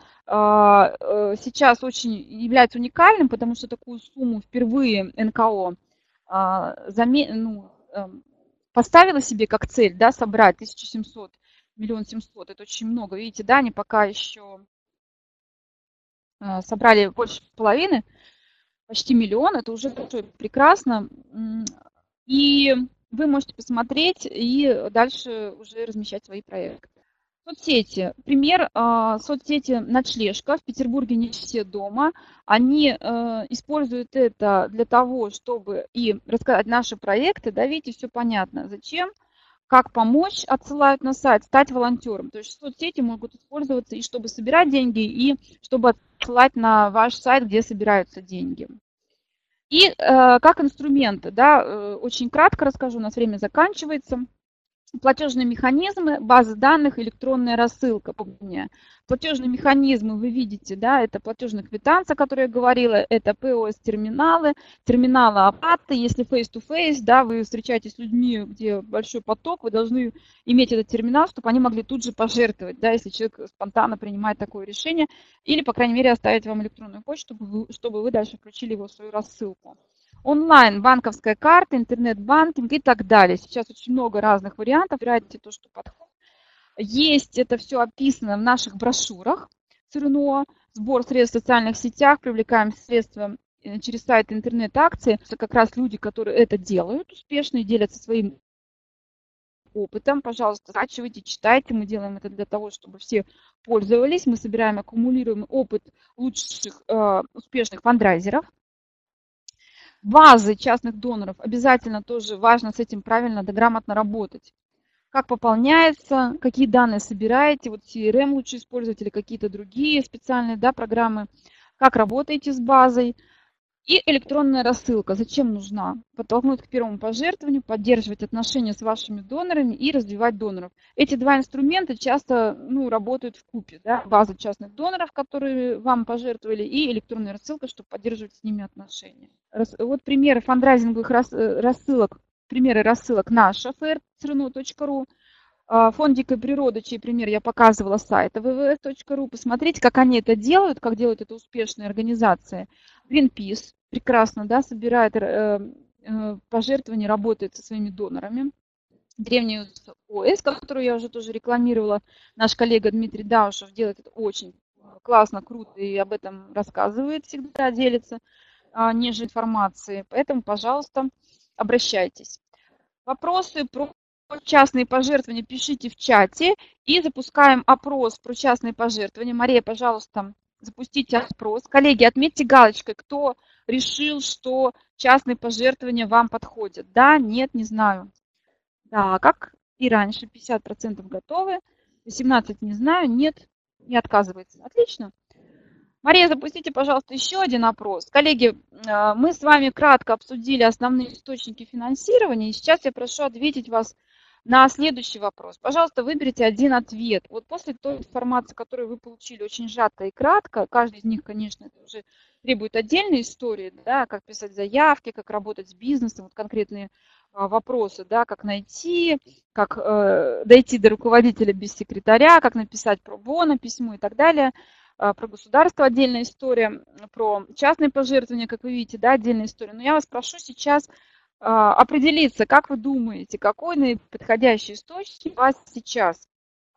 сейчас очень является уникальным, потому что такую сумму впервые НКО поставила себе как цель, да, собрать 1700, 1 700 000. Это очень много. Видите, да, они пока еще собрали больше половины, почти 1 000 000, это уже прекрасно. И вы можете посмотреть и дальше уже размещать свои проекты. Соцсети. Пример соцсети «Ночлежка». В Петербурге не все дома. Они используют это для того, чтобы и рассказать наши проекты. Да, видите, все понятно. Зачем? Как помочь, отсылают на сайт, стать волонтером. То есть соцсети могут использоваться и чтобы собирать деньги, и чтобы отсылать на ваш сайт, где собираются деньги. И как инструменты, да, очень кратко расскажу, у нас время заканчивается. Платежные механизмы, базы данных, электронная рассылка. Платежные механизмы вы видите, да, это платежная квитанция, о которой я говорила, это POS-терминалы, терминалы оплаты. Если face-to-face, да, вы встречаетесь с людьми, где большой поток, вы должны иметь этот терминал, чтобы они могли тут же пожертвовать, да, если человек спонтанно принимает такое решение, или, по крайней мере, оставить вам электронную почту, чтобы вы дальше включили его в свою рассылку. Онлайн, банковская карта, интернет-банкинг и так далее. Сейчас очень много разных вариантов. Выбирайте то, что подходит. Есть это все описано в наших брошюрах ЦРНО. Сбор средств в социальных сетях, привлекаем средства через сайт интернет-акции. Это как раз люди, которые это делают успешно и делятся своим опытом. Пожалуйста, скачивайте, читайте. Мы делаем это для того, чтобы все пользовались. Мы собираем, аккумулируем опыт лучших успешных фандрайзеров. Базы частных доноров обязательно тоже важно с этим правильно, да, грамотно работать. Как пополняется, какие данные собираете, вот CRM лучше использовать или какие-то другие специальные, да, программы, как работаете с базой. И электронная рассылка. Зачем нужна? Подтолкнуть к первому пожертвованию, поддерживать отношения с вашими донорами и развивать доноров. Эти два инструмента часто работают вкупе. Да? База частных доноров, которые вам пожертвовали, и электронная рассылка, чтобы поддерживать с ними отношения. Вот примеры фандрайзинговых рассылок. Примеры рассылок наша, frcrno.ru. Фонд дикой природы, чей пример я показывала, с сайта www.rу. Посмотрите, как они это делают, как делают это успешные организации. Greenpeace прекрасно, да, собирает пожертвования, работает со своими донорами. Древний ОС, которую я уже тоже рекламировала, наш коллега Дмитрий Даушев делает это очень классно, круто и об этом рассказывает, всегда делится ниже информации. Поэтому, пожалуйста, обращайтесь. Вопросы про частные пожертвования пишите в чате и запускаем опрос про частные пожертвования. Мария, пожалуйста, запустите опрос. Коллеги, отметьте галочкой, кто решил, что частные пожертвования вам подходят. Да, нет, не знаю. Да, как и раньше, 50% готовы, 18% не знаю, нет, не отказывается. Отлично. Мария, запустите, пожалуйста, еще один опрос. Коллеги, мы с вами кратко обсудили основные источники финансирования, и сейчас я прошу ответить вас на следующий вопрос. Пожалуйста, выберите один ответ. Вот после той информации, которую вы получили очень сжато и кратко, каждый из них, конечно, это уже требует отдельной истории, да, как писать заявки, как работать с бизнесом, вот конкретные вопросы, да, как найти, как дойти до руководителя без секретаря, как написать про-боно письмо и так далее. Про государство отдельная история, про частные пожертвования, как вы видите, да, отдельная история. Но я вас прошу сейчас определиться, как вы думаете, какой наиподходящий источник у вас сейчас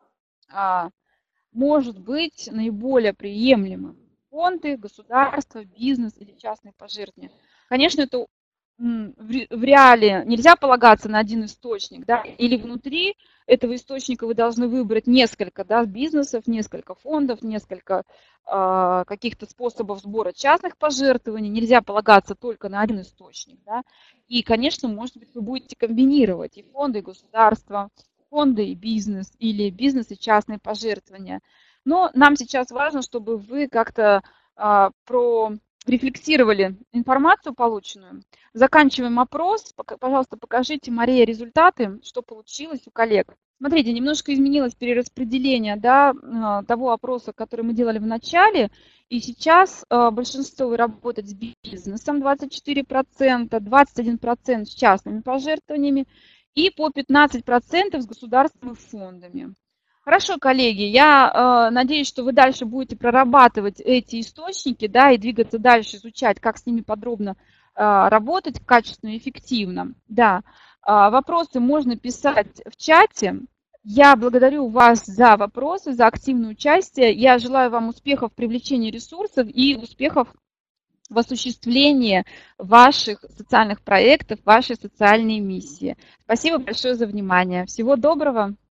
может быть наиболее приемлемым? Фонды, государство, бизнес или частные пожертвования? Конечно, это в реале нельзя полагаться на один источник, да, или внутри этого источника вы должны выбрать несколько, да, бизнесов, несколько фондов, несколько каких-то способов сбора частных пожертвований. Нельзя полагаться только на один источник, да. И, конечно, может быть, вы будете комбинировать и фонды, и государство, фонды и бизнес, или бизнес и частные пожертвования. Но нам сейчас важно, чтобы вы как-то рефлексировали информацию полученную. Заканчиваем опрос. Пожалуйста, покажите, Мария, результаты, что получилось у коллег. Смотрите, немножко изменилось перераспределение, да, того опроса, который мы делали в начале. И сейчас большинство работает с бизнесом, 24%, 21% с частными пожертвованиями и по 15% с государственными фондами. Хорошо, коллеги, я надеюсь, что вы дальше будете прорабатывать эти источники, да, и двигаться дальше, изучать, как с ними подробно работать качественно и эффективно. Да, вопросы можно писать в чате. Я благодарю вас за вопросы, за активное участие. Я желаю вам успехов в привлечении ресурсов и успехов в осуществлении ваших социальных проектов, вашей социальной миссии. Спасибо большое за внимание. Всего доброго.